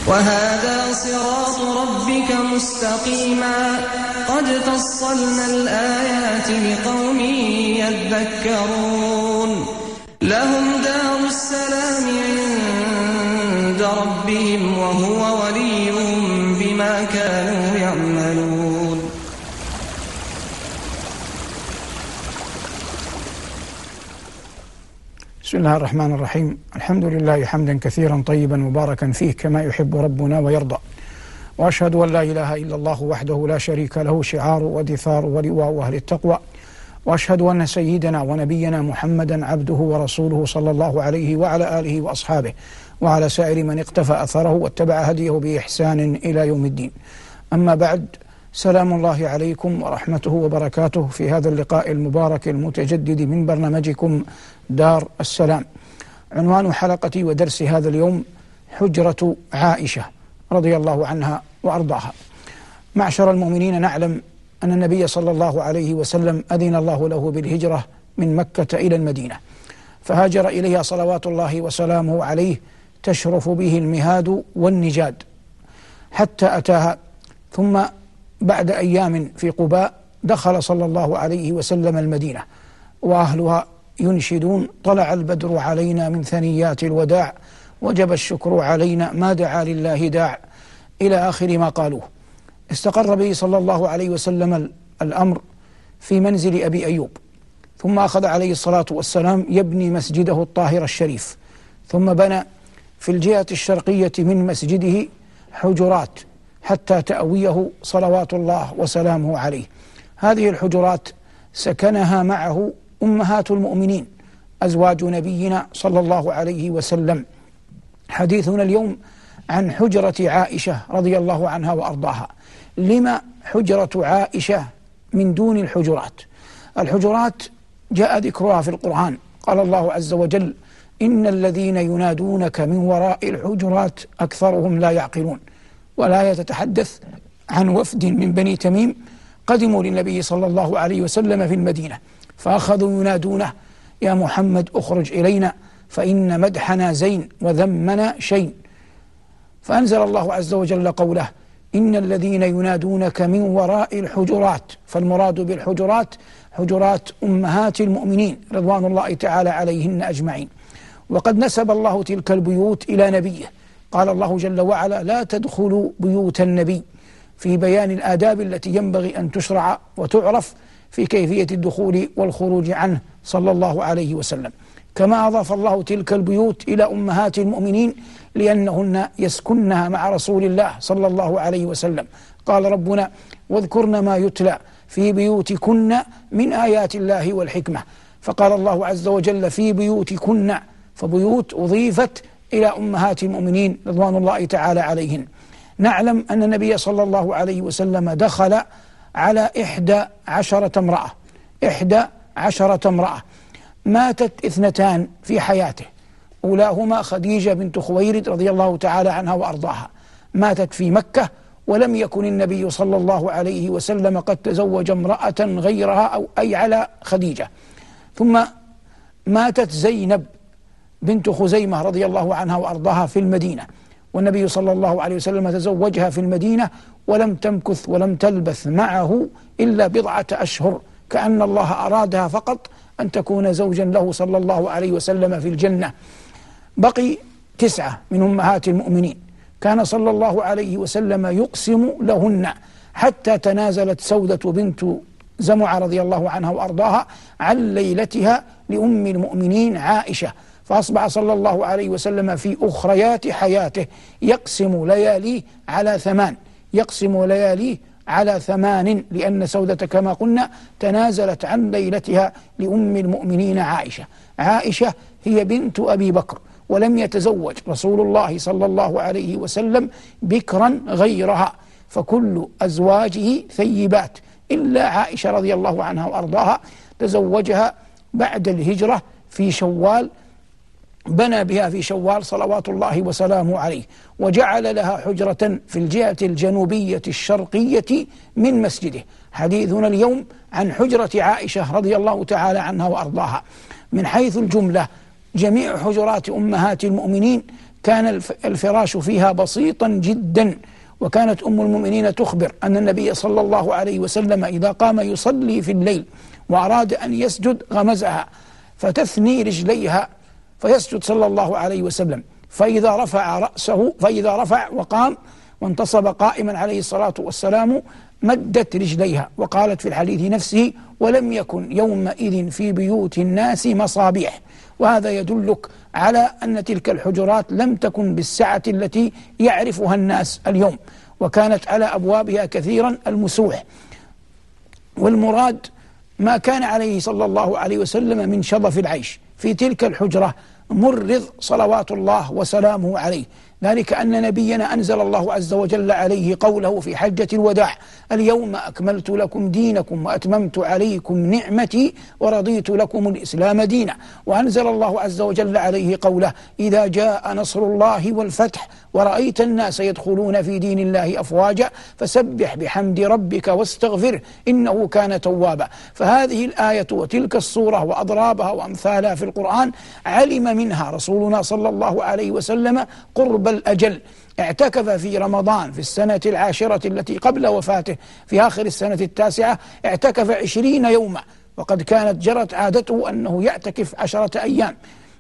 وهذا صراط ربك مستقيما قد فصلنا الآيات لقوم يذكرون لهم دار السلام عند ربهم وهو وليهم بما كانوا يعملون. بسم الله الرحمن الرحيم. الحمد لله حمدا كثيرا طيبا مباركا فيه كما يحب ربنا ويرضى، وأشهد أن لا إله إلا الله وحده لا شريك له شعار ودثار ولواء أهل التقوى، وأشهد أن سيدنا ونبينا محمدا عبده ورسوله صلى الله عليه وعلى آله وأصحابه وعلى سائر من اقتفى أثره واتبع هديه بإحسان إلى يوم الدين. أما بعد، سلام الله عليكم ورحمته وبركاته في هذا اللقاء المبارك المتجدد من برنامجكم دار السلام. عنوان حلقتي ودرس هذا اليوم حجرة عائشة رضي الله عنها وأرضاها. معشر المؤمنين، نعلم أن النبي صلى الله عليه وسلم أذن الله له بالهجرة من مكة إلى المدينة، فهاجر إليها صلوات الله وسلامه عليه تشرف به المهاد والنجاد حتى أتاها، ثم بعد أيام في قباء دخل صلى الله عليه وسلم المدينة وأهلها ينشدون: طلع البدر علينا من ثنيات الوداع وجب الشكر علينا ما دعا لله داع، إلى آخر ما قالوه. استقر به صلى الله عليه وسلم الأمر في منزل أبي أيوب، ثم أخذ عليه الصلاة والسلام يبني مسجده الطاهر الشريف، ثم بنى في الجهة الشرقية من مسجده حجرات حتى تأويه صلوات الله وسلامه عليه. هذه الحجرات سكنها معه أمهات المؤمنين أزواج نبينا صلى الله عليه وسلم. حديثنا اليوم عن حجرة عائشة رضي الله عنها وأرضاها. لما حجرة عائشة من دون الحجرات؟ الحجرات جاء ذكرها في القرآن، قال الله عز وجل: إن الذين ينادونك من وراء الحجرات أكثرهم لا يعقلون. ولا تتحدث عن وفد من بني تميم قدموا للنبي صلى الله عليه وسلم في المدينة، فأخذوا ينادونه: يا محمد اخرج إلينا فإن مدحنا زين وذمنا شين. فأنزل الله عز وجل قوله: إن الذين ينادونك من وراء الحجرات. فالمراد بالحجرات حجرات أمهات المؤمنين رضوان الله تعالى عليهن أجمعين. وقد نسب الله تلك البيوت إلى نبيه، قال الله جل وعلا: لا تدخلوا بيوت النبي، في بيان الآداب التي ينبغي أن تشرع وتعرف في كيفية الدخول والخروج عنه صلى الله عليه وسلم. كما أضاف الله تلك البيوت إلى أمهات المؤمنين لأنهن يسكنها مع رسول الله صلى الله عليه وسلم. قال ربنا: واذكرن ما يتلى في بيوتكن من آيات الله والحكمة. فقال الله عز وجل: في بيوتكن، فبيوت أضيفت إلى أمهات المؤمنين رضوان الله تعالى عليهن. نعلم أن النبي صلى الله عليه وسلم دخل على 11 امرأة. 11 امرأة. ماتت 2 في حياته، أولاهما خديجة بنت خويلد رضي الله تعالى عنها وأرضاها، ماتت في مكة، ولم يكن النبي صلى الله عليه وسلم قد تزوج امرأة غيرها أو أي على خديجة. ثم ماتت زينب بنت خزيمة رضي الله عنها وأرضاها في المدينة، والنبي صلى الله عليه وسلم تزوجها في المدينة ولم تمكث ولم تلبث معه إلا 10 أشهر، كأن الله أرادها فقط أن تكون زوجا له صلى الله عليه وسلم في الجنة. بقي 9 من أمهات المؤمنين كان صلى الله عليه وسلم يقسم لهن، حتى تنازلت سودة بنت زمعة رضي الله عنها وأرضاها عن ليلتها لأم المؤمنين عائشة، فأصبح صلى الله عليه وسلم في أخريات حياته يقسم لياليه على 8، يقسم لياليه على 8، لأن سودة كما قلنا تنازلت عن ليلتها لأم المؤمنين عائشة. عائشة هي بنت أبي بكر، ولم يتزوج رسول الله صلى الله عليه وسلم بكرا غيرها، فكل أزواجه ثيبات إلا عائشة رضي الله عنها وأرضاها تزوجها بعد الهجرة في شوال، بنى بها في شوال صلوات الله وسلامه عليه، وجعل لها حجرة في الجهة الجنوبية الشرقية من مسجده. حديثنا اليوم عن حجرة عائشة رضي الله تعالى عنها وأرضاها. من حيث الجملة جميع حجرات أمهات المؤمنين كان الفراش فيها بسيطا جدا. وكانت أم المؤمنين تخبر أن النبي صلى الله عليه وسلم إذا قام يصلي في الليل وأراد أن يسجد غمزها فتثني رجليها فيسجد صلى الله عليه وسلم، فإذا رفع وقام وانتصب قائما عليه الصلاة والسلام مدت رجليها. وقالت في الحديث نفسه: ولم يكن يومئذ في بيوت الناس مصابيح. وهذا يدلك على أن تلك الحجرات لم تكن بالسعة التي يعرفها الناس اليوم، وكانت على أبوابها كثيرا المسوح. والمراد ما كان عليه صلى الله عليه وسلم من شظف العيش في تلك الحجرة مرض صلوات الله وسلامه عليه، ذلك أن نبينا أنزل الله عز وجل عليه قوله في حجة الوداع: اليوم أكملت لكم دينكم وأتممت عليكم نعمتي ورضيت لكم الإسلام دينا. وأنزل الله عز وجل عليه قوله: إذا جاء نصر الله والفتح ورأيت الناس يدخلون في دين الله أفواجا فسبح بحمد ربك واستغفره إنه كان توابا. فهذه الآية وتلك الصورة وأضرابها وأمثالها في القرآن علم منها رسولنا صلى الله عليه وسلم قرب الأجل. اعتكف في رمضان في السنة 10 التي قبل وفاته، في آخر السنة 9 اعتكف 20 يوما، وقد كانت جرت عادته أنه يعتكف 10 أيام.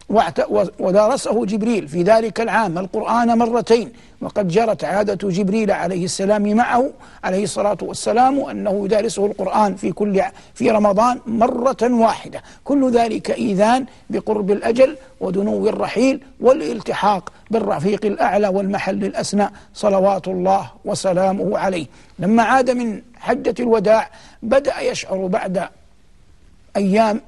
ودارسه جبريل في ذلك العام القرآن مرتين، وقد جرت عادة جبريل عليه السلام معه عليه الصلاة والسلام أنه يدارسه القرآن في رمضان مرة واحدة. كل ذلك إيذان بقرب الأجل ودنو الرحيل والالتحاق بالرفيق الأعلى والمحل الأسنى صلوات الله وسلامه عليه. لما عاد من حجة الوداع بدأ يشعر بعد أيام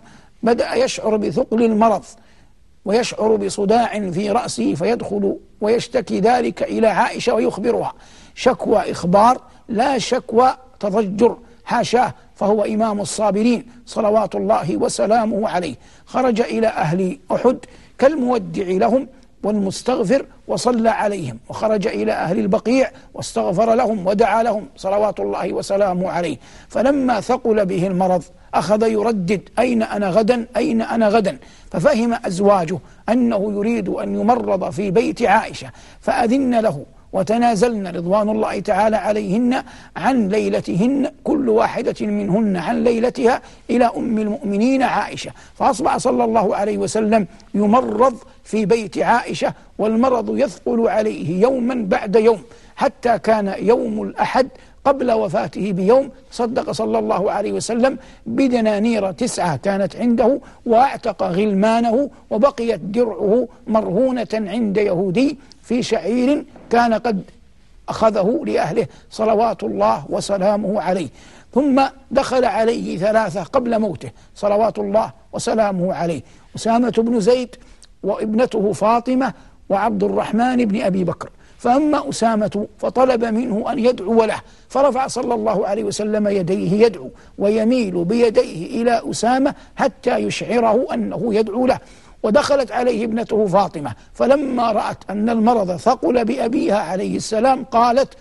بثقل المرض ويشعر بصداع في رأسه، فيدخل ويشتكي ذلك إلى عائشة ويخبرها. شكوى إخبار لا شكوى تضجر، حاشاه، فهو إمام الصابرين صلوات الله وسلامه عليه. خرج إلى أهل أحد كالمودع لهم والمستغفر وصلى عليهم، وخرج إلى أهل البقيع واستغفر لهم ودعا لهم صلوات الله وسلامه عليه. فلما ثقل به المرض أخذ يردد: أين أنا غدا؟ أين أنا غدا؟ ففهم أزواجه أنه يريد أن يمرض في بيت عائشة، فأذن له وتنازلن رضوان الله تعالى عليهن عن ليلتهن، كل واحدة منهن عن ليلتها، إلى أم المؤمنين عائشة. فأصبح صلى الله عليه وسلم يمرض في بيت عائشة، والمرض يثقل عليه يوما بعد يوم، حتى كان يوم الأحد قبل وفاته بيوم صدق صلى الله عليه وسلم بدنانير 9 كانت عنده، واعتق غلمانه، وبقيت درعه مرهونة عند يهودي في شعير كان قد أخذه لأهله صلوات الله وسلامه عليه. ثم دخل عليه 3 قبل موته صلوات الله وسلامه عليه: أسامة بن زيد وابنته فاطمة وعبد الرحمن بن أبي بكر. فأما أسامة فطلب منه أن يدعو له، فرفع صلى الله عليه وسلم يديه يدعو، ويميل بيديه إلى أسامة حتى يشعره أنه يدعو له. ودخلت عليه ابنته فاطمة، فلما رأت أن المرض ثقل بأبيها عليه السلام قالت: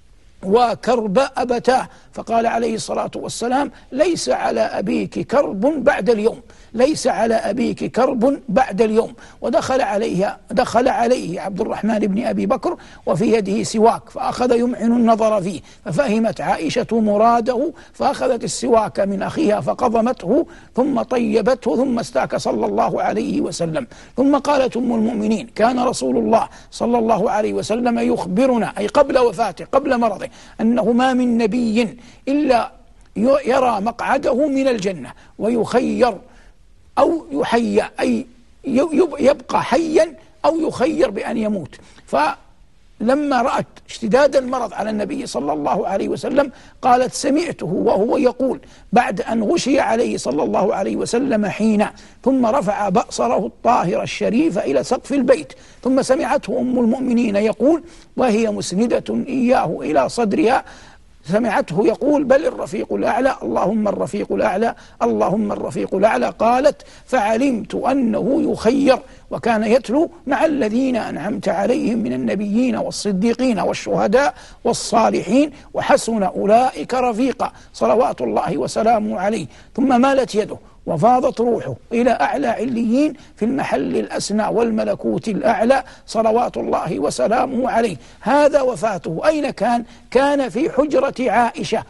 وكرب أبتاه. فقال عليه الصلاة والسلام: ليس على أبيك كرب بعد اليوم، ليس على أبيك كرب بعد اليوم. ودخل عليه عبد الرحمن بن أبي بكر وفي يده سواك، فأخذ يمعن النظر فيه، ففهمت عائشة مراده، فأخذت السواك من أخيها فقضمته ثم طيبته، ثم استاك صلى الله عليه وسلم. ثم قالت أم المؤمنين: كان رسول الله صلى الله عليه وسلم يخبرنا، أي قبل وفاته قبل مرضه، أنه ما من نبي إلا يرى مقعده من الجنة ويخير أو يحيى، أي يبقى حيا أو يخير بأن يموت. فلما رأت اشتداد المرض على النبي صلى الله عليه وسلم قالت: سمعته وهو يقول بعد أن غشي عليه صلى الله عليه وسلم حينا، ثم رفع بصره الطاهر الشريف إلى سقف البيت، ثم سمعته أم المؤمنين يقول وهي مسندة إياه إلى صدرها، سمعته يقول: بل الرفيق الأعلى، اللهم الرفيق الأعلى، اللهم الرفيق الأعلى. قالت: فعلمت أنه يخير، وكان يتلو مع الذين أنعمت عليهم من النبيين والصديقين والشهداء والصالحين وحسن أولئك رفيقا صلوات الله وسلامه عليه. ثم مالت يده وفاضت روحه إلى أعلى عليين في المحل الأسنى والملكوت الأعلى صلوات الله وسلامه عليه. هذا وفاته أين كان؟ كان في حجرة عائشة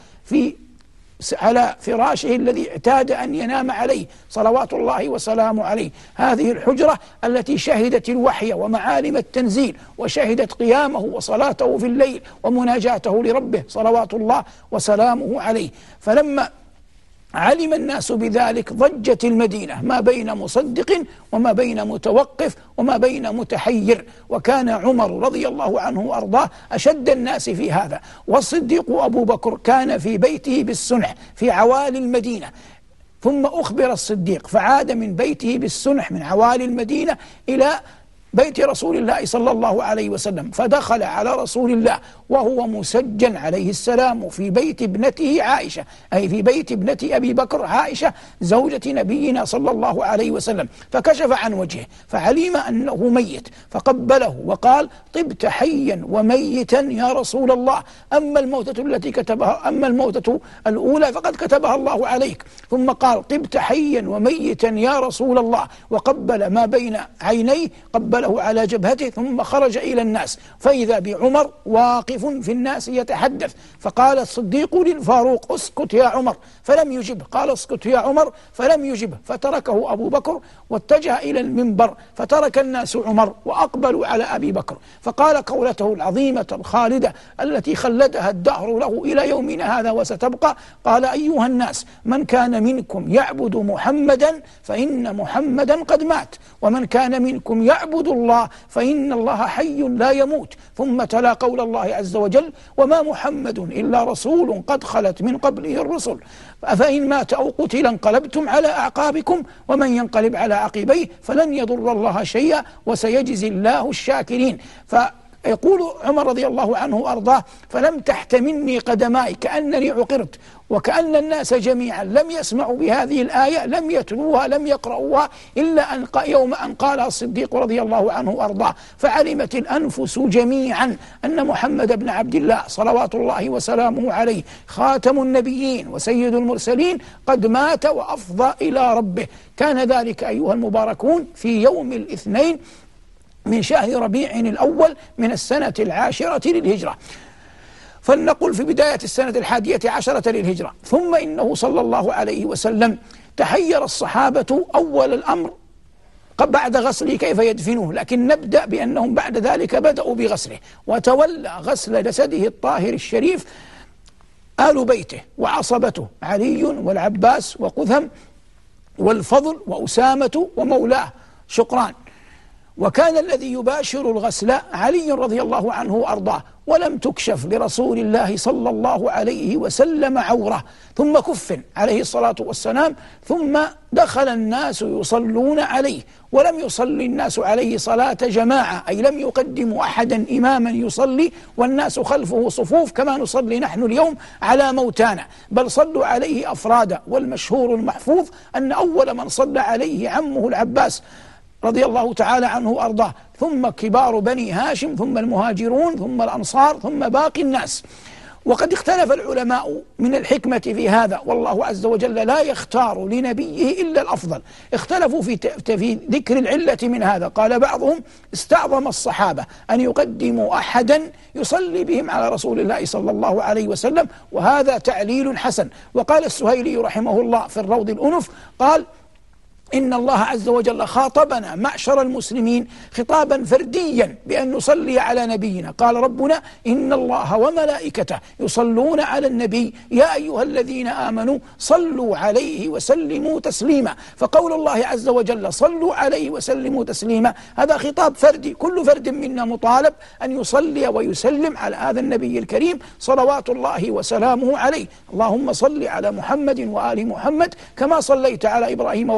على فراشه الذي اعتاد أن ينام عليه صلوات الله وسلامه عليه. هذه الحجرة التي شهدت الوحي ومعالم التنزيل، وشهدت قيامه وصلاته في الليل ومناجاته لربه صلوات الله وسلامه عليه. فلما علم الناس بذلك ضجت المدينة ما بين مصدق وما بين متوقف وما بين متحير. وكان عمر رضي الله عنه وأرضاه أشد الناس في هذا، والصديق أبو بكر كان في بيته بالسنح في عوالي المدينة. ثم أخبر الصديق فعاد من بيته بالسنح من عوالي المدينة إلى بيت رسول الله صلى الله عليه وسلم، فدخل على رسول الله وهو مسجن عليه السلام في بيت ابنته عائشة، أي في بيت ابنة أبي بكر عائشة زوجة نبينا صلى الله عليه وسلم، فكشف عن وجهه فعلم أنه ميت، فقبله وقال: طبت حيا وميتا يا رسول الله، أما الموتة الأولى فقد كتبها الله عليك. ثم قال: طبت حيا وميتا يا رسول الله، وقبل ما بين عينيه، قبله على جبهته، ثم خرج إلى الناس فإذا بعمر واقف في الناس يتحدث. فقال الصديق للفاروق: اسكت يا عمر، فلم يجب. قال: اسكت يا عمر، فلم يجب. فتركه أبو بكر واتجه إلى المنبر، فترك الناس عمر وأقبلوا على أبي بكر، فقال قولته العظيمة الخالدة التي خلدها الدهر له إلى يومنا هذا وستبقى. قال: أيها الناس، من كان منكم يعبد محمدا فإن محمدا قد مات، ومن كان منكم يعبد الله فإن الله حي لا يموت. ثم تلا قول الله عز وجل: وما محمد إلا رسول قد خلت من قبله الرسل أفإن مات أو قتل انقلبتم على أعقابكم ومن ينقلب على عقبيه فلن يضر الله شيئا وسيجزي الله الشاكرين. يقول عمر رضي الله عنه وأرضاه: فلم تحتملني قدماي كأنني عقرت، وكأن الناس جميعا لم يسمعوا بهذه الآية، لم يتلوها، لم يقرؤوها، إلا أن يوم أن قالها الصديق رضي الله عنه وأرضاه، فعلمت الأنفس جميعا أن محمد بن عبد الله صلوات الله وسلامه عليه خاتم النبيين وسيد المرسلين قد مات وأفضى إلى ربه. كان ذلك أيها المباركون في يوم الاثنين من شهر ربيع الأول من السنة 10 للهجرة، فلنقل في بداية السنة 11 للهجرة. ثم إنه صلى الله عليه وسلم تحير الصحابة أول الأمر بعد غسله كيف يدفنوه، لكن نبدأ بأنهم بعد ذلك بدأوا بغسله، وتولى غسل جسده الطاهر الشريف آل بيته وعصبته علي والعباس وقثم والفضل وأسامة ومولاه شقران. وكان الذي يباشر الغسل علي رضي الله عنه وأرضاه، ولم تكشف لرسول الله صلى الله عليه وسلم عورة، ثم كفن عليه الصلاة والسلام، ثم دخل الناس يصلون عليه، ولم يصلي الناس عليه صلاة جماعة، أي لم يقدموا أحدا إماما يصلي والناس خلفه صفوف كما نصلي نحن اليوم على موتانا، بل صلوا عليه أفرادا. والمشهور المحفوظ أن أول من صلى عليه عمه العباس رضي الله تعالى عنه وأرضاه، ثم كبار بني هاشم، ثم المهاجرون، ثم الأنصار، ثم باقي الناس. وقد اختلف العلماء من الحكمة في هذا، والله عز وجل لا يختار لنبيه إلا الأفضل. اختلفوا في ذكر العلة من هذا. قال بعضهم: استعظم الصحابة أن يقدموا أحدا يصلي بهم على رسول الله صلى الله عليه وسلم، وهذا تعليل حسن. وقال السهيلي رحمه الله في الروض الأنف قال: إن الله عز وجل خاطبنا معشر المسلمين خطابا فرديا بأن نصلي على نبينا. قال ربنا: إن الله وملائكته يصلون على النبي يا أيها الذين آمنوا صلوا عليه وسلموا تسليما. فقول الله عز وجل صلوا عليه وسلموا تسليما هذا خطاب فردي، كل فرد منا مطالب أن يصلي ويسلم على هذا النبي الكريم صلوات الله وسلامه عليه. اللهم صل على محمد وآل محمد كما صليت على إبراهيم وآل إبراهيم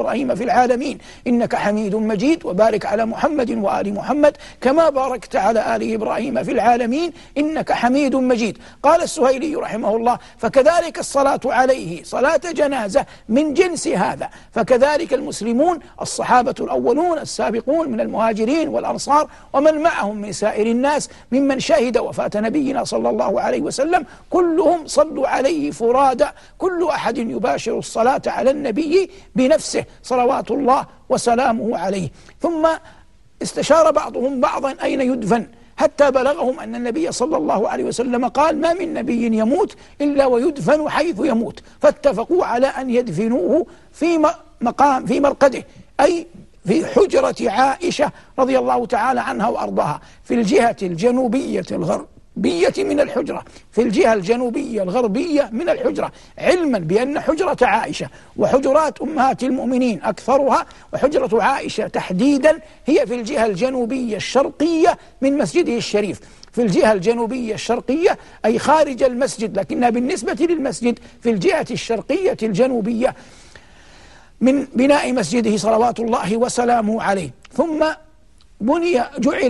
إبراهيم في العالمين إنك حميد مجيد وبارك على محمد وآل محمد كما باركت على آل إبراهيم في العالمين إنك حميد مجيد. قال السهيلي رحمه الله: فكذلك الصلاة عليه صلاة جنازة من جنس هذا، فكذلك المسلمون الصحابة الأولون السابقون من المهاجرين والأنصار ومن معهم من سائر الناس ممن شهد وفاة نبينا صلى الله عليه وسلم كلهم صلوا عليه فرادى، كل أحد يباشر الصلاة على النبي بنفسه صلوات الله وسلامه عليه. ثم استشار بعضهم بعضا أين يدفن، حتى بلغهم أن النبي صلى الله عليه وسلم قال: ما من نبي يموت إلا ويدفن حيث يموت، فاتفقوا على أن يدفنوه في مرقده، أي في حجرة عائشة رضي الله تعالى عنها وأرضاها في الجهة الجنوبية الغربية من الحجرة، في الجهة الجنوبية الغربية من الحجرة، علما بأن حجرة عائشة وحجرات أمهات المؤمنين أكثرها، وحجرة عائشة تحديدا هي في الجهة الجنوبية الشرقية من مسجده الشريف، في الجهة الجنوبية الشرقية أي خارج المسجد، لكنها بالنسبة للمسجد في الجهة الشرقية الجنوبية من بناء مسجده صلوات الله وسلامه عليه. ثم جعل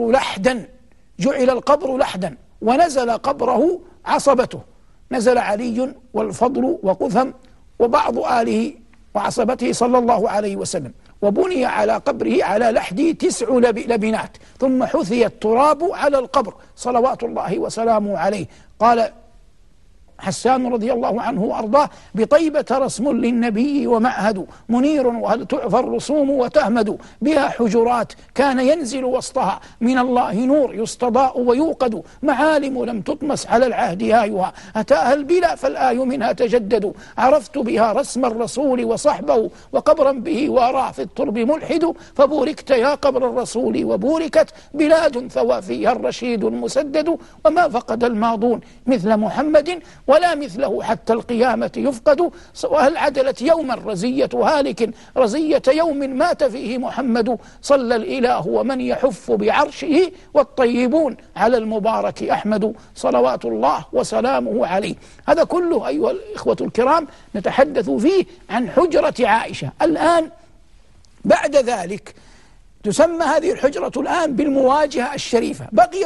القبر لحدا ونزل قبره عصبته، نزل علي والفضل وقثم وبعض آله وعصبته صلى الله عليه وسلم، وبني على قبره على لحده 9 لبنات، ثم حثي التراب على القبر صلوات الله وسلامه عليه. قال حسان رضي الله عنه وأرضاه: بطيبة رسم للنبي ومعهد منير وهل تعفى الرسوم وتهمد، بها حجرات كان ينزل وسطها من الله نور يستضاء ويوقد، معالم لم تطمس على العهد آيها أتاها البلا فالآي منها تجدد، عرفت بها رسم الرسول وصحبه وقبرا به واراه في الترب ملحد، فبوركت يا قبر الرسول وبوركت بلاد ثوى فيها الرشيد المسدد، وما فقد الماضون مثل محمد ولا مثله حتى القيامة يفقد، وهل عدلت يوما رزية هالك رزية يوم مات فيه محمد، صلى الإله ومن يحف بعرشه والطيبون على المبارك أحمد صلوات الله وسلامه عليه. هذا كله أيها الإخوة الكرام نتحدث فيه عن حجرة عائشة. الآن بعد ذلك تسمى هذه الحجرة الآن بالمواجهة الشريفة.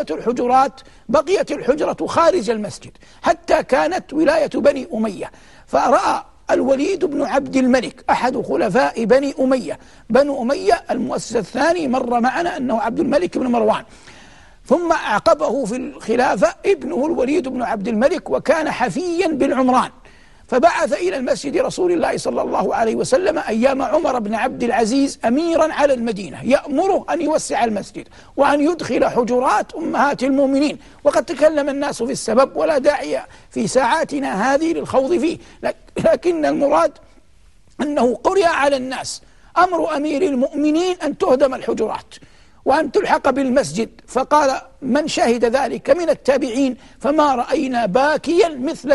بقيت الحجرة خارج المسجد حتى كانت ولاية بني أمية، فرأى الوليد بن عبد الملك أحد خلفاء بني أمية، بنو أمية المؤسس الثاني مر معنا أنه عبد الملك بن مروان، ثم أعقبه في الخلافة ابنه الوليد بن عبد الملك وكان حفيا بالعمران، فبعث إلى المسجد رسول الله صلى الله عليه وسلم أيام عمر بن عبد العزيز أميرا على المدينة يأمره أن يوسع المسجد وأن يدخل حجرات أمهات المؤمنين. وقد تكلم الناس في السبب ولا داعي في ساعاتنا هذه للخوض فيه، لكن المراد أنه قرئ على الناس أمر أمير المؤمنين أن تهدم الحجرات وأن تلحق بالمسجد، فقال من شهد ذلك من التابعين: فما رأينا باكيا مثل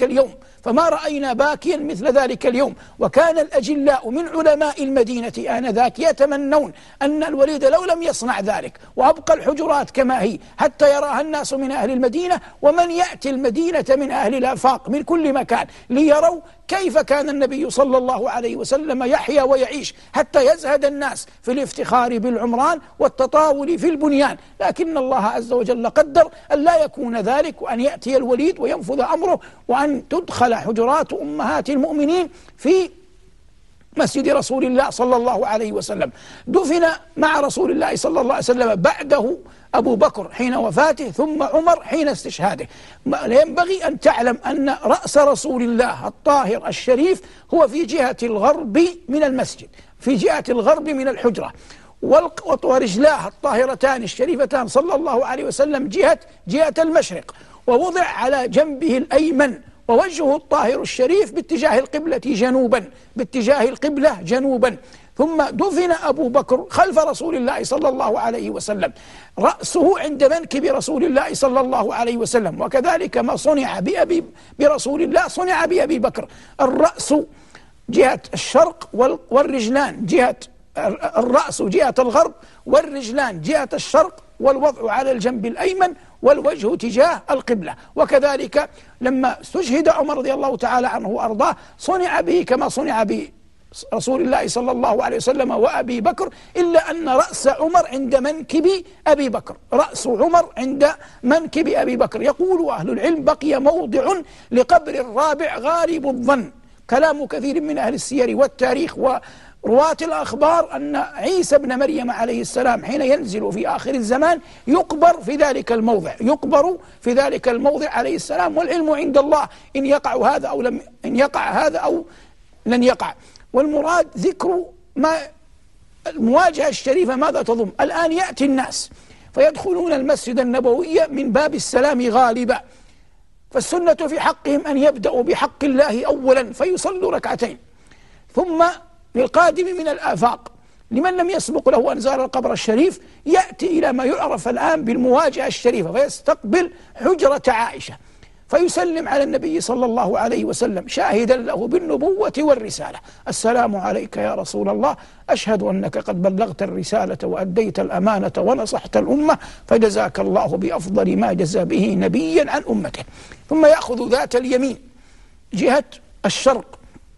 ذلك اليوم. وكان الأجلاء من علماء المدينة آنذاك يتمنون أن الوليد لو لم يصنع ذلك وأبقى الحجرات كما هي حتى يراها الناس من أهل المدينة ومن يأتي المدينة من أهل الآفاق من كل مكان ليروا كيف كان النبي صلى الله عليه وسلم يحيا ويعيش، حتى يزهد الناس في الافتخار بالعمران والتطاول في البنيان. لكن الله عز وجل قدر أن لا يكون ذلك، وأن يأتي الوليد وينفذ أمره، وأن تدخل حجرات أمهات المؤمنين في مسجد رسول الله صلى الله عليه وسلم. دفن مع رسول الله صلى الله عليه وسلم بعده أبو بكر حين وفاته، ثم عمر حين استشهاده. ينبغي أن تعلم أن رأس رسول الله الطاهر الشريف هو في جهة الغرب من المسجد، في جهة الغرب من الحجرة، ورجلاه الطاهرتان الشريفتان صلى الله عليه وسلم جهة المشرق، ووضع على جنبه الأيمن، ووجهه الطاهر الشريف باتجاه القبلة جنوبا. ثم دفن أبو بكر خلف رسول الله صلى الله عليه وسلم، رأسه عند منكب رسول الله صلى الله عليه وسلم. وكذلك ما صنع برسول الله صنع بأبي بكر، الرأس جهة الشرق والرجلان جهة الرأس جهة الغرب والرجلان جهة الشرق، والوضع على الجنب الأيمن والوجه تجاه القبلة. وكذلك لما استشهد عمر رضي الله تعالى عنه وأرضاه صنع به كما صنع رسول الله صلى الله عليه وسلم وأبي بكر، إلا أن رأس عمر عند منكب أبي بكر، رأس عمر عند منكب أبي بكر. يقول أهل العلم: بقي موضع لقبر الرابع غالب الظن، كلام كثير من أهل السير والتاريخ ورواة الأخبار، أن عيسى بن مريم عليه السلام حين ينزل في آخر الزمان يقبر في ذلك الموضع، يقبر في ذلك الموضع عليه السلام، والعلم عند الله إن يقع هذا أو إن يقع هذا أو لن يقع. والمراد ذكر ما المواجهة الشريفة ماذا تضم. الآن يأتي الناس فيدخلون المسجد النبوي من باب السلام غالبا، فالسنة في حقهم أن يبدأوا بحق الله أولا فيصلوا ركعتين، ثم للقادم من الآفاق لمن لم يسبق له أن زار القبر الشريف يأتي إلى ما يعرف الآن بالمواجهة الشريفة، فيستقبل حجرة عائشة فيسلم على النبي صلى الله عليه وسلم شاهدا له بالنبوة والرسالة: السلام عليك يا رسول الله، أشهد أنك قد بلغت الرسالة وأديت الأمانة ونصحت الأمة، فجزاك الله بأفضل ما جزى به نبيا عن أمته. ثم يأخذ ذات اليمين جهة الشرق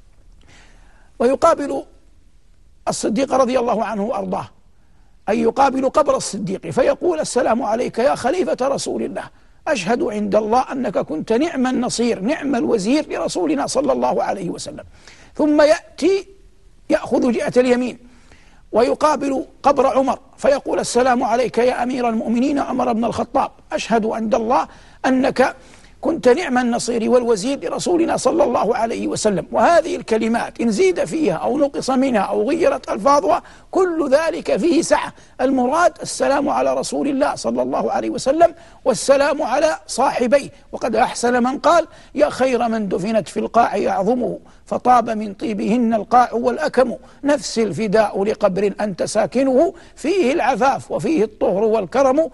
ويقابل الصديق رضي الله عنه وأرضاه، أي يقابل قبر الصديق، فيقول: السلام عليك يا خليفة رسول الله، أشهد عند الله أنك كنت نعم النصير نعم الوزير لرسولنا صلى الله عليه وسلم. ثم يأتي يأخذ جهة اليمين ويقابل قبر عمر فيقول: السلام عليك يا أمير المؤمنين عمر بن الخطاب، أشهد عند الله أنك كنت نعم النصير والوزير لرسولنا صلى الله عليه وسلم. وهذه الكلمات إن زيد فيها أو نقص منها أو غيرت ألفاظها كل ذلك فيه سعة. المراد السلام على رسول الله صلى الله عليه وسلم والسلام على صاحبيه. وقد أحسن من قال: يا خير من دفنت في القاع يعظمه، فطاب من طيبهن القاع والأكم، نفس الفداء لقبر أنت ساكنه، فيه العفاف وفيه الطهر والكرم،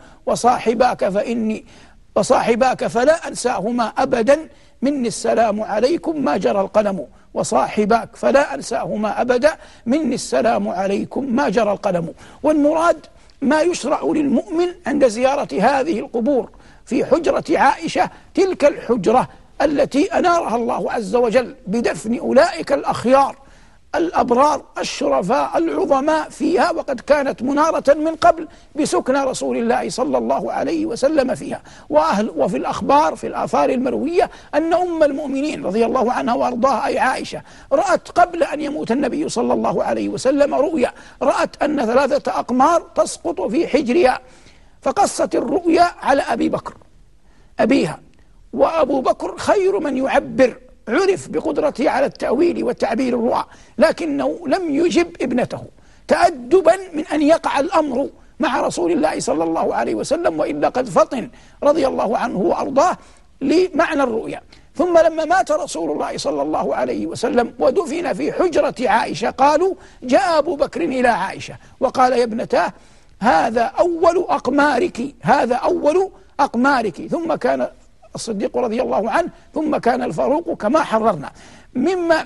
وصاحباك فلا أنساهما أبدا، مني السلام عليكم ما جرى القلم. وصاحباك فلا أنساهما أبدا، مني السلام عليكم ما جرى القلم. والمراد ما يشرع للمؤمن عند زيارة هذه القبور في حجرة عائشة، تلك الحجرة التي أنارها الله عز وجل بدفن أولئك الأخيار الأبرار الشرفاء العظماء فيها، وقد كانت منارة من قبل بسكن رسول الله صلى الله عليه وسلم فيها. وفي الأخبار في الآثار المروية أن أم المؤمنين رضي الله عنها وأرضاها أي عائشة رأت قبل أن يموت النبي صلى الله عليه وسلم رؤيا، رأت أن 3 أقمار تسقط في حجرها، فقصت الرؤيا على أبي بكر أبيها، وأبو بكر خير من يعبر، عرف بقدرته على التأويل والتعبير الرؤى، لكنه لم يجب ابنته تأدبا من أن يقع الأمر مع رسول الله صلى الله عليه وسلم، وإلا قد فطن رضي الله عنه وأرضاه لمعنى الرؤيا. ثم لما مات رسول الله صلى الله عليه وسلم ودفن في حجرة عائشة قالوا: جاء أبو بكر إلى عائشة وقال: يا ابنتاه هذا أول أقمارك، هذا أول أقمارك. ثم كان الصديق رضي الله عنه، ثم كان الفاروق، كما حررنا. مما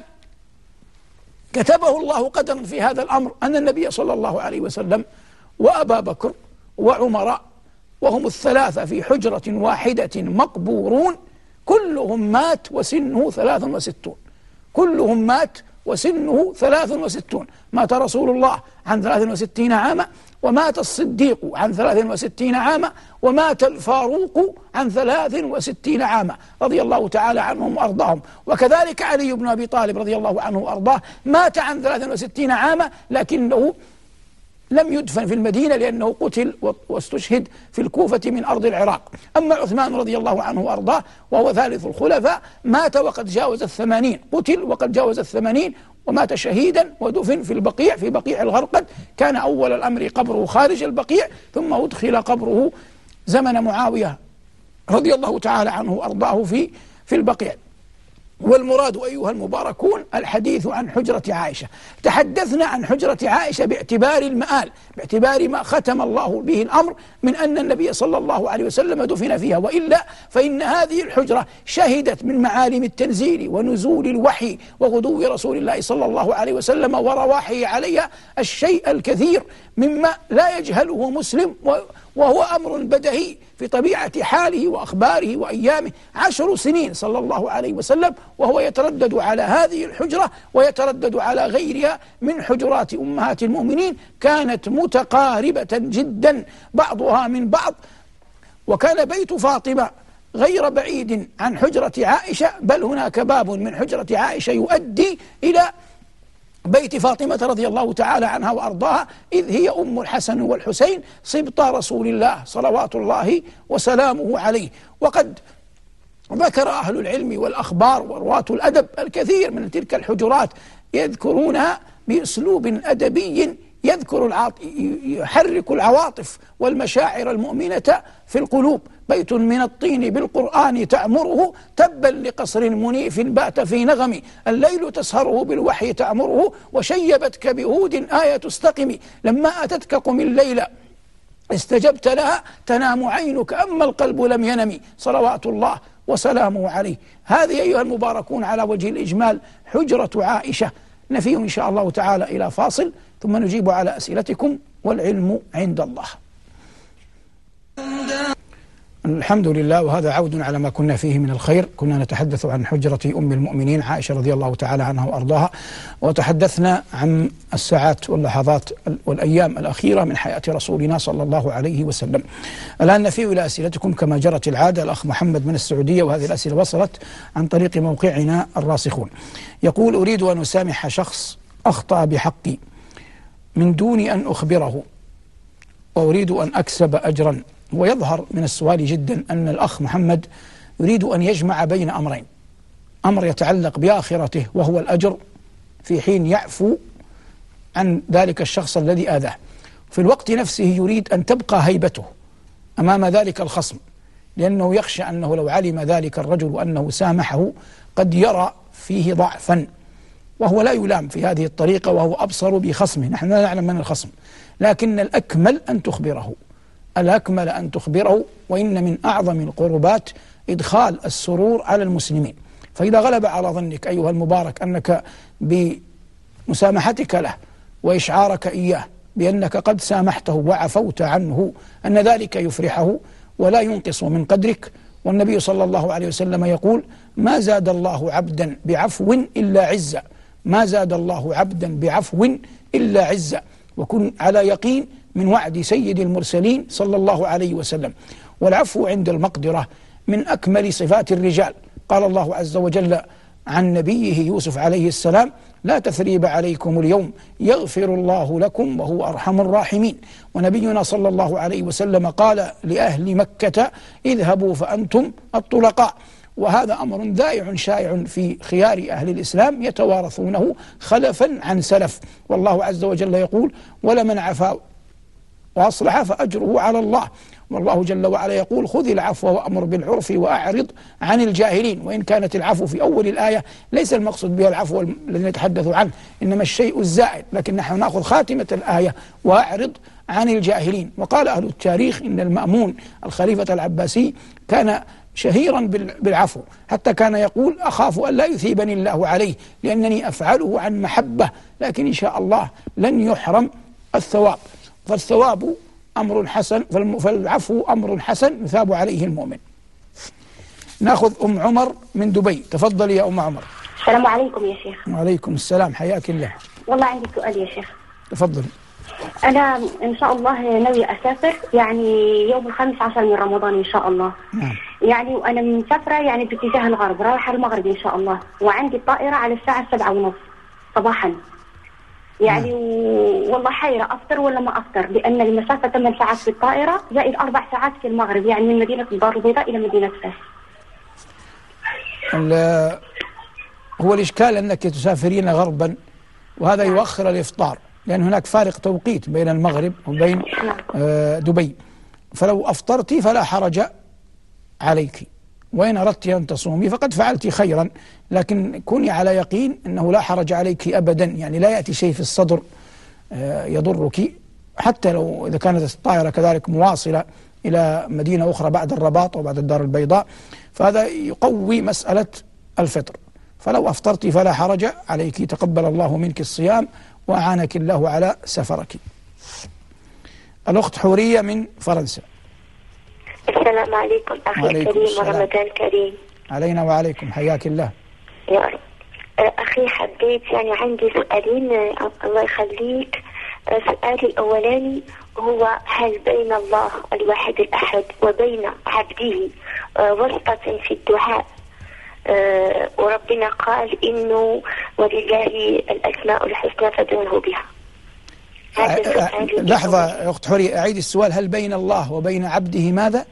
كتبه الله قدرا في هذا الأمر أن النبي صلى الله عليه وسلم وأبا بكر وعمر وهم الثلاثة في حجرة واحدة مقبورون، كلهم مات وسنه 63، كلهم مات وسنه 63. مات رسول الله عن 63 عاما، ومات الصديق عن 63 عاما، ومات الفاروق عن 63 عاما رضي الله تعالى عنهم وأرضاهم. وكذلك علي بن أبي طالب رضي الله عنه وأرضاه مات عن 63 عاما، لكنه لم يدفن في المدينة لأنه قتل واستشهد في الكوفة من أرض العراق. أما عثمان رضي الله عنه وأرضاه وهو ثالث الخلفاء مات وقد جاوز 80، قتل وقد جاوز 80 ومات شهيدا ودفن في البقيع، في بقيع الغرقد. كان أول الأمر قبره خارج البقيع، ثم أدخل قبره زمن معاوية رضي الله تعالى عنه وأرضاه في البقيع. والمراد أيها المباركون الحديث عن حجرة عائشة. تحدثنا عن حجرة عائشة باعتبار المآل، باعتبار ما ختم الله به الأمر من أن النبي صلى الله عليه وسلم دفن فيها، وإلا فإن هذه الحجرة شهدت من معالم التنزيل ونزول الوحي وغدو رسول الله صلى الله عليه وسلم ورواحه عليها الشيء الكثير مما لا يجهله مسلم، وهو أمر بديهي في طبيعة حاله وأخباره وأيامه. 10 سنين صلى الله عليه وسلم وهو يتردد على هذه الحجرة ويتردد على غيرها من حجرات أمهات المؤمنين، كانت متقاربة جدا بعضها من بعض. وكان بيت فاطمة غير بعيد عن حجرة عائشة، بل هناك باب من حجرة عائشة يؤدي إلى بيت فاطمة رضي الله تعالى عنها وأرضاها، إذ هي أم الحسن والحسين صبطا رسول الله صلوات الله وسلامه عليه. وقد ذكر أهل العلم والأخبار ورواة الأدب الكثير من تلك الحجرات يذكرونها بأسلوب أدبي يحرك العواطف والمشاعر المؤمنة في القلوب. بيت من الطين بالقرآن تأمره، تبا لقصر منيف بات في نغم، الليل تسهره بالوحي تأمره، وشيبتك بهود آية تستقم، لما أتتك قم الليل استجبت لها، تنام عينك أما القلب لم ينم، صلوات الله وسلامه عليه. هذه أيها المباركون على وجه الإجمال حجرة عائشة. نفيه إن شاء الله تعالى إلى فاصل ثم نجيب على أسئلتكم، والعلم عند الله. الحمد لله، وهذا عود على ما كنا فيه من الخير. كنا نتحدث عن حجرة أم المؤمنين عائشة رضي الله تعالى عنها وأرضاها، وتحدثنا عن الساعات واللحظات والأيام الأخيرة من حياة رسولنا صلى الله عليه وسلم. الآن نفيه إلى أسئلتكم كما جرت العادة. الأخ محمد من السعودية، وهذه الأسئلة وصلت عن طريق موقعنا الراسخون. يقول: أريد أن أسامح شخص أخطأ بحقي من دون أن أخبره، وأريد أن أكسب أجرا. ويظهر من السؤال جدا أن الأخ محمد يريد أن يجمع بين أمرين: أمر يتعلق بآخرته وهو الأجر، في حين يعفو عن ذلك الشخص الذي آذاه. في الوقت نفسه يريد أن تبقى هيبته أمام ذلك الخصم، لأنه يخشى أنه لو علم ذلك الرجل أنه سامحه قد يرى فيه ضعفا، وهو لا يلام في هذه الطريقة، وهو أبصر بخصمه. نحن لا نعلم من الخصم، لكن الأكمل أن تخبره، الأكمل أن تخبره. وإن من أعظم القربات إدخال السرور على المسلمين. فإذا غلب على ظنك أيها المبارك أنك بمسامحتك له وإشعارك إياه بأنك قد سامحته وعفوت عنه أن ذلك يفرحه ولا ينقص من قدرك. والنبي صلى الله عليه وسلم يقول: ما زاد الله عبدا بعفو إلا عزا، ما زاد الله عبدا بعفو إلا عزا. وكن على يقين من وعد سيد المرسلين صلى الله عليه وسلم. والعفو عند المقدرة من أكمل صفات الرجال. قال الله عز وجل عن نبيه يوسف عليه السلام: لا تثريب عليكم اليوم يغفر الله لكم وهو أرحم الراحمين. ونبينا صلى الله عليه وسلم قال لأهل مكة: اذهبوا فأنتم الطلقاء. وهذا أمر ذائع شائع في خيار أهل الإسلام يتوارثونه خلفا عن سلف. والله عز وجل يقول: ولمن عفا وأصلح فأجره على الله. والله جل وعلا يقول: خذ العفو وأمر بالعرف وأعرض عن الجاهلين. وإن كانت العفو في أول الآية ليس المقصود بها العفو الذي نتحدث عنه، إنما الشيء الزائد، لكن نحن نأخذ خاتمة الآية: وأعرض عن الجاهلين. وقال أهل التاريخ إن المأمون الخليفة العباسي كان شهيرا بالعفو، حتى كان يقول: أخاف أن لا يثيبني الله عليه لأنني أفعله عن محبة، لكن إن شاء الله لن يحرم الثواب. فالثواب أمر حسن، فالعفو أمر حسن يثاب عليه المؤمن. نأخذ أم عمر من دبي. تفضل يا أم عمر. السلام عليكم يا شيخ. وعليكم السلام، حياك الله. والله عندي سؤال يا شيخ. تفضل. أنا إن شاء الله ناوية أسافر يعني يوم 15 من رمضان إن شاء الله. نعم. يعني وأنا مسافرة يعني باتجاه الغرب، رايحة المغرب إن شاء الله، وعندي الطائرة على الساعة 7:30 صباحا. يعني والله حيرة أفطر ولا ما أفطر، لأن المسافة 8 ساعات في الطائرة زائد 4 ساعات في المغرب، يعني من مدينة الدار البيضاء إلى مدينة فاس. هو الإشكال أنك تسافرين غربا، وهذا يؤخر الإفطار، لأن هناك فارق توقيت بين المغرب وبين دبي. فلو أفطرتي فلا حرج عليك، وإن أردت أن تصومي فقد فعلت خيرا، لكن كوني على يقين أنه لا حرج عليك أبدا. يعني لا يأتي شيء في الصدر يضرك، حتى لو إذا كانت الطائرة كذلك مواصلة إلى مدينة أخرى بعد الرباط أو بعد الدار البيضاء، فهذا يقوي مسألة الفطر. فلو أفطرت فلا حرج عليك، تقبل الله منك الصيام وأعانك الله على سفرك. الأخت حورية من فرنسا. السلام عليكم أخي الكريم ورمضان كريم. علينا وعليكم، حياك الله. يا رب. أخي حبيت عندي سؤالين الله يخليك. سؤالي الأولاني هو: هل بين الله الواحد الأحد وبين عبده واسطة في الدعاء؟ وربنا قال إنه ولله الأسماء الحسنى فادعوه بها. لحظة يا أخت حورية، أعيد السؤال. هل بين الله وبين عبده ماذا؟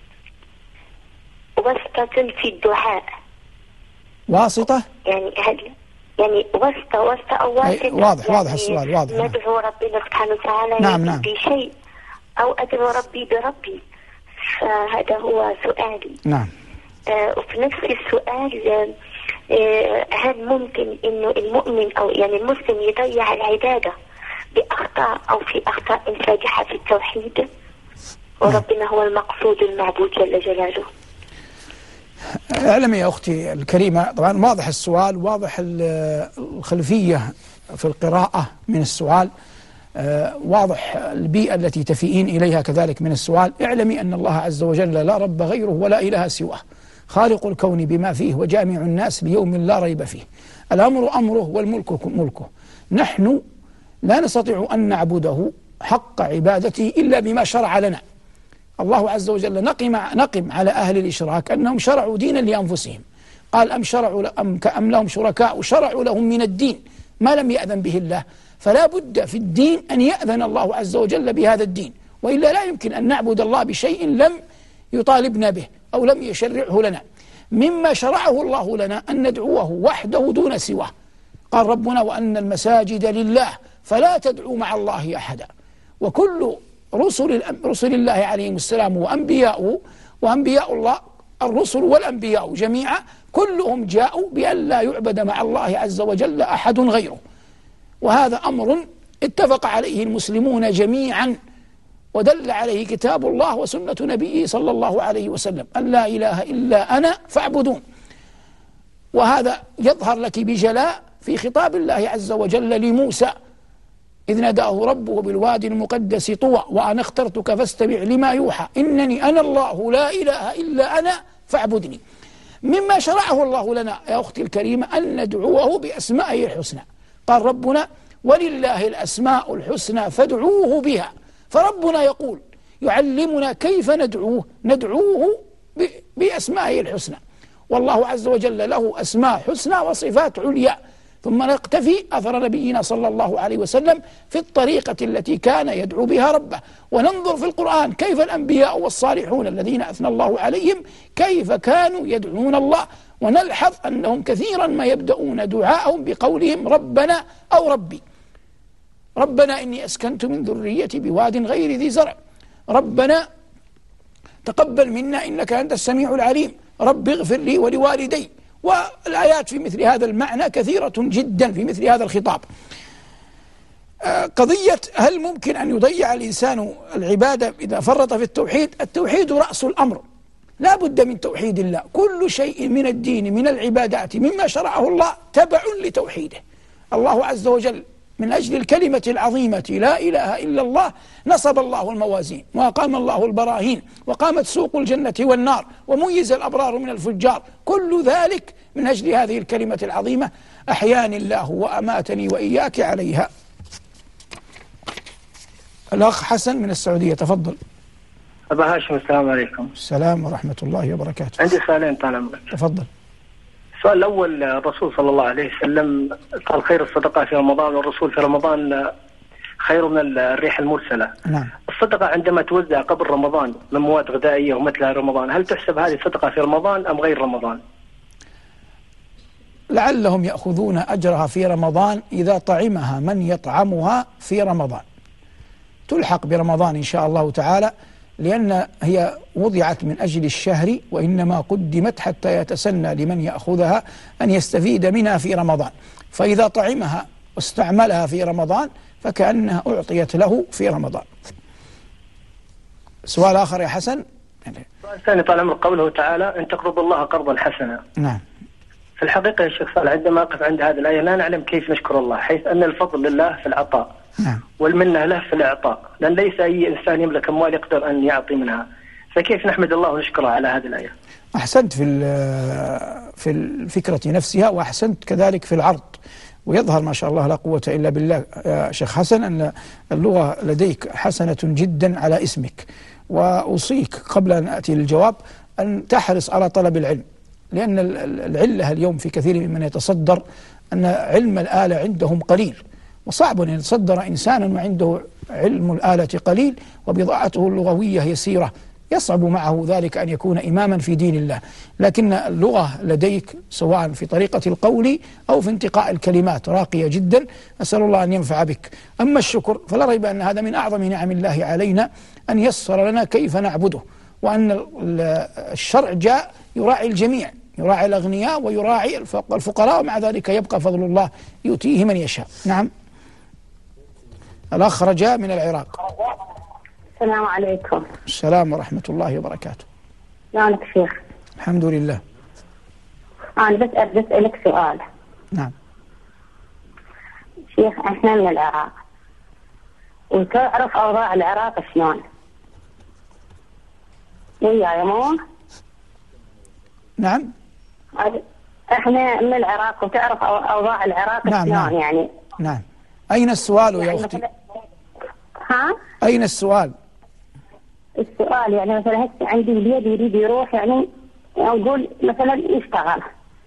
واسطة في الدعاء. واسطة؟ يعني واسطة أو واسطة. واضح السؤال واضح. ندعو ربنا سبحانه وتعالى نعم. بشيء أو أدعو ربي بربي. فهذا هو سؤالي. نعم. وفي نفس السؤال، هل ممكن إنه المؤمن أو المسلم يضيع العبادة بأخطاء أو في أخطاء فادحة في التوحيد؟ وربنا هو المقصود المعبود جل جلاله. اعلمي يا أختي الكريمة، طبعا واضح السؤال، واضح الخلفية في القراءة من السؤال، واضح البيئة التي تفيئين إليها كذلك من السؤال. اعلمي أن الله عز وجل لا رب غيره ولا إله سواه، خالق الكون بما فيه وجامع الناس ليوم لا ريب فيه. الأمر أمره والملك ملكه. نحن لا نستطيع أن نعبده حق عبادته إلا بما شرع لنا. الله عز وجل نقم على أهل الإشراك أنهم شرعوا دينا لأنفسهم. قال: أم لهم شركاء شرعوا لهم من الدين ما لم يأذن به الله. فلا بد في الدين أن يأذن الله عز وجل بهذا الدين، وإلا لا يمكن أن نعبد الله بشيء لم يطالبنا به أو لم يشرعه لنا. مما شرعه الله لنا أن ندعوه وحده دون سواه. قال ربنا: وأن المساجد لله فلا تدعوا مع الله أحدا. وكل رسل الله عليهم السلام وأنبياء الله، الرسل والأنبياء جميعا كلهم جاءوا بأن لا يعبد مع الله عز وجل أحد غيره. وهذا أمر اتفق عليه المسلمون جميعا، ودل عليه كتاب الله وسنة نبيه صلى الله عليه وسلم: أن لا إله إلا أنا فاعبدون. وهذا يظهر لك بجلاء في خطاب الله عز وجل لموسى إذ ناداه ربه بالوادي المقدس طوى وأنا اخترتك فاستمع لما يوحى إنني أنا الله لا إله إلا أنا فاعبدني. مما شرعه الله لنا يا أختي الكريمة أن ندعوه بأسمائه الحسنى. قال ربنا: ولله الأسماء الحسنى فادعوه بها. فربنا يقول يعلمنا كيف ندعوه بأسمائه الحسنى. والله عز وجل له أسماء حسنى وصفات عليا. ثم نقتفي أثر نبينا صلى الله عليه وسلم في الطريقة التي كان يدعو بها ربه، وننظر في القرآن كيف الأنبياء والصالحون الذين أثنى الله عليهم كيف كانوا يدعون الله، ونلحظ أنهم كثيرا ما يبدأون دعاءهم بقولهم ربنا أو ربي. ربنا إني أسكنت من ذريتي بواد غير ذي زرع، ربنا تقبل منا إنك أنت السميع العليم، رب اغفر لي ولوالدي. والآيات في مثل هذا المعنى كثيرة جدا في مثل هذا الخطاب. قضية هل ممكن أن يضيع الإنسان العبادة إذا فرط في التوحيد؟ التوحيد رأس الأمر، لا بد من توحيد الله. كل شيء من الدين من العبادات مما شرعه الله تبع لتوحيده. الله عز وجل من أجل الكلمة العظيمة لا إله إلا الله نصب الله الموازين وأقام الله البراهين وقامت سوق الجنة والنار وميز الأبرار من الفجار. كل ذلك من أجل هذه الكلمة العظيمة أحياني الله وأماتني وإياك عليها. الأخ حسن من السعودية، تفضل. أبا هاشم، السلام عليكم. السلام ورحمة الله وبركاته. عندي سؤالين طال عمرك. تفضل. السؤال الأول: الرسول صلى الله عليه وسلم قال خير الصدقة في رمضان، والرسول في رمضان خير من الريح المرسلة. نعم. الصدقة عندما توزع قبل رمضان من مواد غذائية ومثلها رمضان، هل تحسب هذه صدقة في رمضان أم غير رمضان؟ لعلهم يأخذون أجرها في رمضان إذا طعمها من يطعمها في رمضان، تلحق برمضان إن شاء الله تعالى، لأن هي وضعت من أجل الشهر، وإنما قدمت حتى يتسنى لمن يأخذها أن يستفيد منها في رمضان. فإذا طعمها واستعملها في رمضان فكأنها أعطيت له في رمضان. سؤال آخر يا حسن. السؤال الثاني طال عمرك: قوله تعالى إن تقرضوا الله قرضا حسنا. نعم. في الحقيقة يا شيخ صالح عندما أقف عند هذه الآية لا نعلم كيف نشكر الله، حيث أن الفضل لله في العطاء، والمنة له في الإعطاء، لأن ليس أي إنسان يملك أموال يقدر أن يعطي منها، فكيف نحمد الله ونشكره على هذه الآية؟ أحسنت في الفكرة نفسها، وأحسنت كذلك في العرض، ويظهر ما شاء الله لا قوة إلا بالله يا شيخ حسن أن اللغة لديك حسنة جدا على اسمك. وأوصيك قبل أن أتي للجواب أن تحرص على طلب العلم، لأن العلة اليوم في كثير ممن يتصدر أن علم الآلة عندهم قليل، وصعب أن يتصدر إنسان وعنده علم الآلة قليل وبضاعته اللغوية يسيرة، يصعب معه ذلك أن يكون إماما في دين الله. لكن اللغة لديك سواء في طريقة القول أو في انتقاء الكلمات راقية جدا، أسأل الله أن ينفع بك. أما الشكر فلا ريب أن هذا من أعظم نعم الله علينا، أن يسر لنا كيف نعبده، وأن الشرع جاء يراعي الجميع، يراعي الأغنياء ويراعي الفقراء، ومع ذلك يبقى فضل الله يؤتيه من يشاء. نعم. الأخ رجاء من العراق. السلام عليكم. السلام ورحمة الله وبركاته. شلونك شيخ؟ الحمد لله. أنا بسألك سؤال. نعم. شيخ احنا من العراق، وتعرف أوضاع العراق شلون؟ وياي مو؟ نعم. احنا من العراق وتعرف أوضاع العراق نعم. شلون نعم. يعني؟ نعم. أين السؤال يا يعني أختي؟ ها؟ أين السؤال؟ السؤال يعني مثلا هسه عندي وليد يريد يروح يعني أقول مثلا يشتغل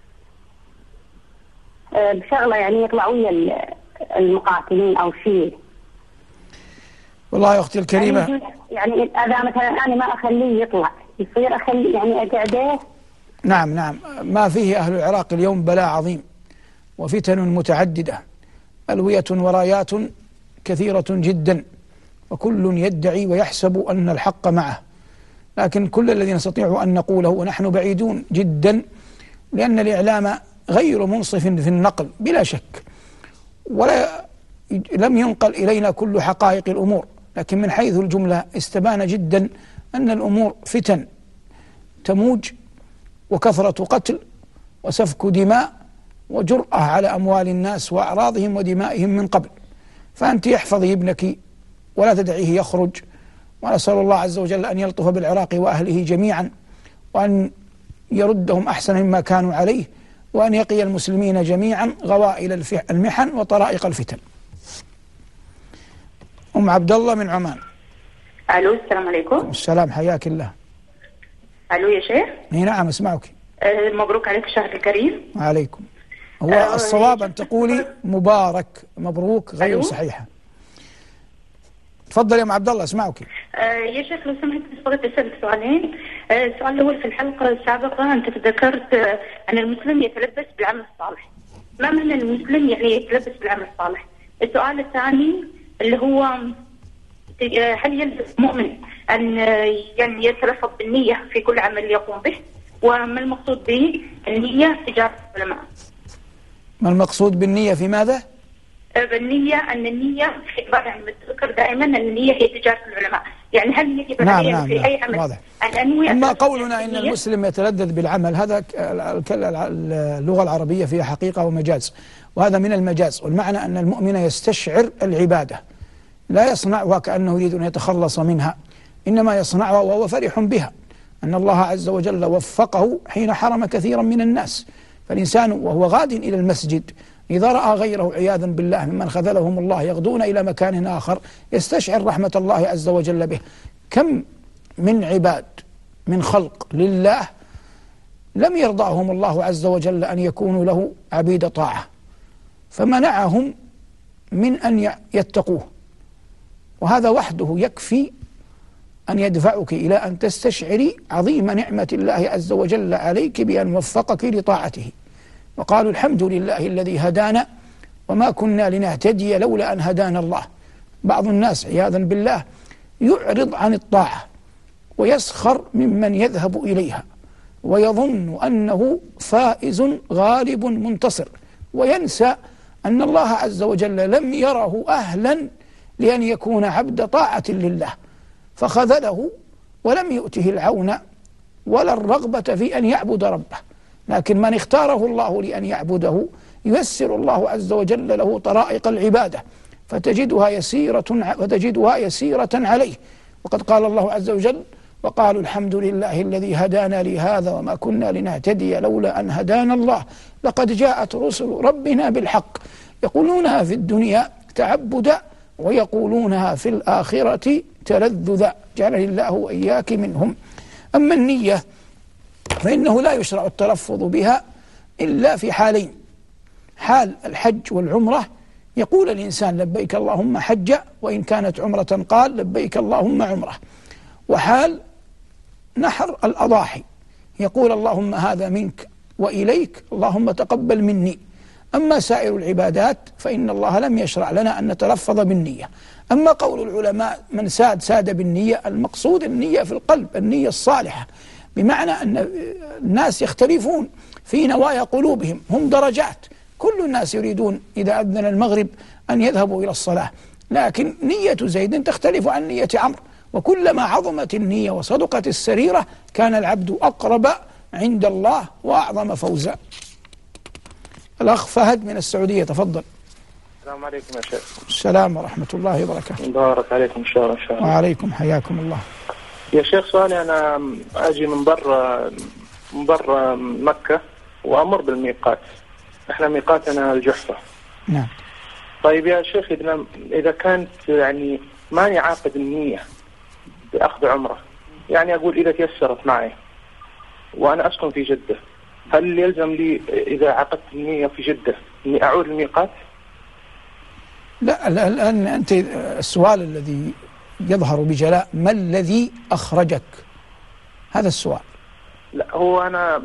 بشغلة يعني يطلع ويا المقاتلين أو شيء. والله يا أختي الكريمة، يعني إذا مثلا أنا ما أخليه يطلع يصير أخلي يعني أقعده. نعم نعم. ما فيه أهل العراق اليوم بلاء عظيم وفتن متعددة، ألوية ورايات كثيرة جدا، وكل يدعي ويحسب أن الحق معه، لكن كل الذي نستطيع أن نقوله ونحن بعيدون جدا، لأن الإعلام غير منصف في النقل بلا شك، لم ينقل إلينا كل حقائق الأمور، لكن من حيث الجملة استبان جدا أن الأمور فتن تموج، وكثرة قتل وسفك دماء وجرأة على أموال الناس وأعراضهم ودمائهم من قبل. فأنت احفظي ابنك ولا تدعيه يخرج، ونسأل الله عز وجل أن يلطف بالعراق وأهله جميعا، وأن يردهم أحسن مما كانوا عليه، وأن يقي المسلمين جميعا غوائل المحن وطرائق الفتن. أم عبد الله من عمان. الو السلام عليكم. السلام، حياك الله. الو يا شيخ. نعم اسمعك. مبروك عليك الشهر الكريم. عليكم. هو الصواب أن تقولي مبارك، مبروك غير صحيحة. تفضل يا ام عبد الله اسمعك. يا شيخ لو سمحت بغيت اسالك سؤالين. السؤال الاول، في الحلقه السابقه انت ذكرت ان المسلم يتلبس بالعمل الصالح. ما معنى المسلم يعني يتلبس بالعمل الصالح؟ السؤال الثاني اللي هو هل يلزم المؤمن ان يعني يتلفظ بالنيه في كل عمل يقوم به؟ وما المقصود بالنيه تجاره العلماء؟ ما المقصود بالنيه في ماذا؟ بالنية، أن النية في يعني بتذكر دائما أن النية هي تجارة العلماء، يعني هل يجب علينا في أي عمل واضح. أن أنوي؟ أما قولنا أن المسلم يتلذذ بالعمل، هذا اللغة العربية فيها حقيقة ومجاز، وهذا من المجاز، والمعنى أن المؤمن يستشعر العبادة، لا يصنعها كأنه يريد أن يتخلص منها، إنما يصنعها وهو فرح بها، أن الله عز وجل وفقه حين حرم كثيرا من الناس. فالإنسان وهو غاد إلى المسجد إذا رأى غيره عياذا بالله ممن خذلهم الله يغدون إلى مكان آخر يستشعر رحمة الله عز وجل به. كم من عباد من خلق لله لم يرضعهم الله عز وجل أن يكونوا له عبيد طاعة، فمنعهم من أن يتقوه، وهذا وحده يكفي أن يدفعك إلى أن تستشعري عظيم نعمة الله عز وجل عليك بأن وفقك لطاعته. وقالوا الحمد لله الذي هدانا وما كنا لنهتدي لولا أن هدانا الله. بعض الناس عياذا بالله يعرض عن الطاعة ويسخر ممن يذهب إليها ويظن أنه فائز غالب منتصر، وينسى أن الله عز وجل لم يره أهلا لأن يكون عبد طاعة لله، فخذله ولم يؤته العون ولا الرغبة في أن يعبد ربه. لكن من اختاره الله لأن يعبده ييسر الله عز وجل له طرائق العبادة، فتجدها يسيرة عليه. وقد قال الله عز وجل: وقالوا الحمد لله الذي هدانا لهذا وما كنا لنهتدي لولا أن هدانا الله لقد جاءت رسل ربنا بالحق يقولونها في الدنيا تعبدا ويقولونها في الآخرة تلذذا، جعلني الله وإياك منهم. أما النية فإنه لا يشرع التلفظ بها إلا في حالين: حال الحج والعمرة يقول الإنسان لبيك اللهم حجة، وإن كانت عمرة قال لبيك اللهم عمرة. وحال نحر الأضاحي يقول اللهم هذا منك وإليك اللهم تقبل مني. أما سائر العبادات فإن الله لم يشرع لنا أن نتلفظ بالنية. أما قول العلماء من ساد بالنية، المقصود النية في القلب، النية الصالحة، بمعنى أن الناس يختلفون في نوايا قلوبهم، هم درجات، كل الناس يريدون إذا أذن المغرب أن يذهبوا إلى الصلاة، لكن نية زيد تختلف عن نية عمرو، وكلما عظمت النية وصدقت السريرة كان العبد أقرب عند الله وأعظم فوزا. الأخ فهد من السعودية، تفضل. السلام عليكم يا شيخ. السلام ورحمة الله وبركاته. مبارك عليكم إن شاء الله. وعليكم، حياكم الله. يا شيخ سؤالي، أنا أجي من برا مكة وأمر بالميقات، إحنا ميقاتنا الجحفة. نعم. طيب يا شيخ، إذا كانت يعني ماني عاقد النية بأخذ عمرة، يعني أقول إذا تيسرت معي وأنا أسكن في جدة، هل يلزم لي إذا عقدت النية في جدة إني أعود الميقات؟ لا، الآن أنت السؤال الذي يظهر بجلاء: ما الذي أخرجك؟ هذا السؤال. لا، هو أنا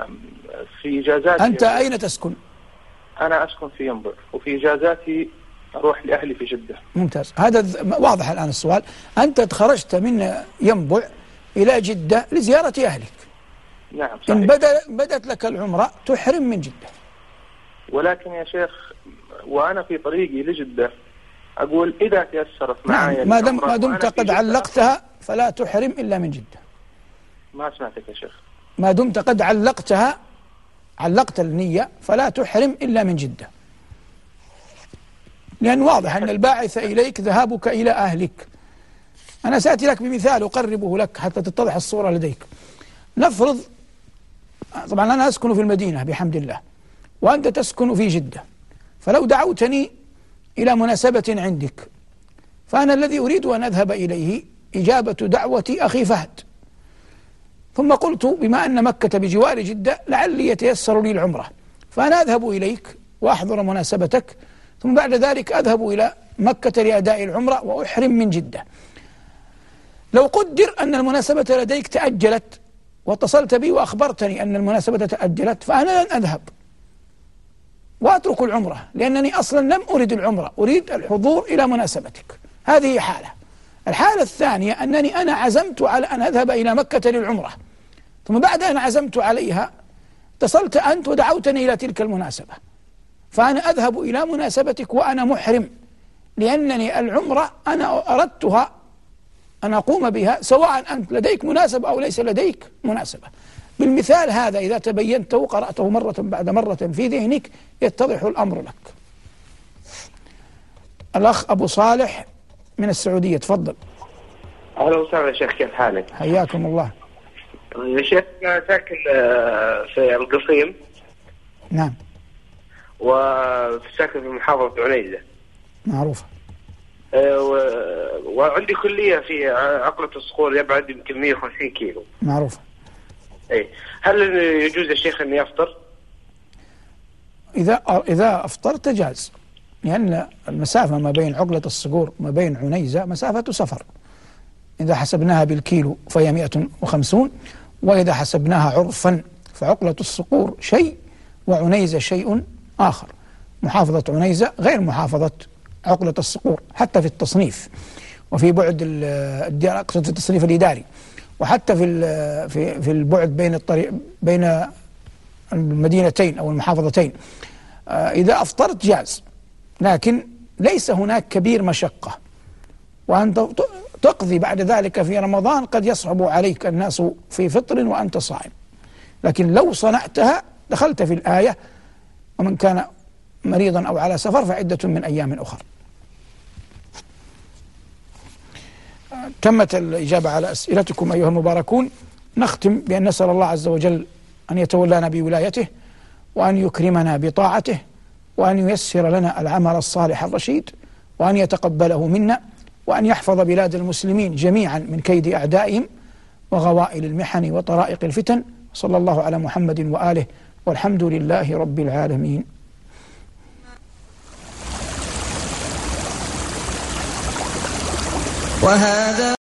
في إجازاتي. أنت أين تسكن؟ أنا أسكن في ينبع، وفي إجازاتي أروح لأهلي في جدة. ممتاز، هذا واضح الآن السؤال. أنت خرجت من ينبع إلى جدة لزيارة أهلك. نعم صحيح. إن بدت لك العمرة تحرم من جدة. ولكن يا شيخ، وأنا في طريقي لجدة أقول إذا تيسرت معي. نعم، ما دمت قد علقتها فلا تحرم إلا من جدة. ما سمعتك يا شيخ. ما دمت قد علقت النية فلا تحرم إلا من جدة، لأن واضح أن الباعث إليك ذهابك إلى أهلك. أنا سأتي لك بمثال أقربه لك حتى تتضح الصورة لديك. نفرض، طبعا أنا أسكن في المدينة بحمد الله وأنت تسكن في جدة، فلو دعوتني إلى مناسبة عندك فأنا الذي أريد أن أذهب إليه إجابة دعوة أخي فهد، ثم قلت بما أن مكة بجوار جدة لعلي يتيسر لي العمرة، فأنا أذهب إليك وأحضر مناسبتك، ثم بعد ذلك أذهب إلى مكة لأداء العمرة وأحرم من جدة. لو قدر أن المناسبة لديك تأجلت واتصلت بي وأخبرتني أن المناسبة تأجلت، فأنا لن أذهب وأترك العمرة، لأنني أصلا لم أريد العمرة، أريد الحضور إلى مناسبتك. هذه حالة. الحالة الثانية أنني أنا عزمت على أن أذهب إلى مكة للعمرة، ثم بعد أن عزمت عليها اتصلت أنت ودعوتني إلى تلك المناسبة، فأنا أذهب إلى مناسبتك وأنا محرم، لأنني العمرة أنا أردتها أن أقوم بها سواء أنت لديك مناسبة أو ليس لديك مناسبة. بالمثال هذا إذا تبينته وقرأته مرة بعد مرة في ذهنك يتضح الأمر لك. الأخ أبو صالح من السعودية، تفضل. أهلا وسهلا شيخ، كيف حالك؟ حياكم الله. يا شيخ، أنا ساكن في القصيم. نعم. وساكن في محافظة عنيزة. معروفة. وعندي كلية في عقلة الصقور يبعد يمكن 150 كيلو. معروفة. أي، هل يجوز يا شيخ أني أفطر؟ إذا أفطرت جاز، لأن المسافة ما بين عقلة الصقور وما بين عنيزة مسافة سفر، إذا حسبناها بالكيلو فهي 150، وإذا حسبناها عرفا فعقلة الصقور شيء وعنيزة شيء آخر. محافظة عنيزة غير محافظة عقلة الصقور حتى في التصنيف وفي بعد أقصد في التصنيف الإداري، وحتى في البعد بين المدينتين أو المحافظتين. إذا أفطرت جاز، لكن ليس هناك كبير مشقة، وأنت تقضي بعد ذلك في رمضان قد يصعب عليك الناس في فطر وأنت صائم، لكن لو صنعتها دخلت في الآية: ومن كان مريضا أو على سفر فعدة من أيام أخر. تمت الإجابة على أسئلتكم أيها المباركون. نختم بأن نسأل الله عز وجل أن يتولانا بولايته، وأن يكرمنا بطاعته، وأن ييسر لنا العمل الصالح الرشيد، وأن يتقبله منا، وأن يحفظ بلاد المسلمين جميعا من كيد أعدائهم وغوائل المحن وطرائق الفتن. صلى الله على محمد وآله، والحمد لله رب العالمين. وهذا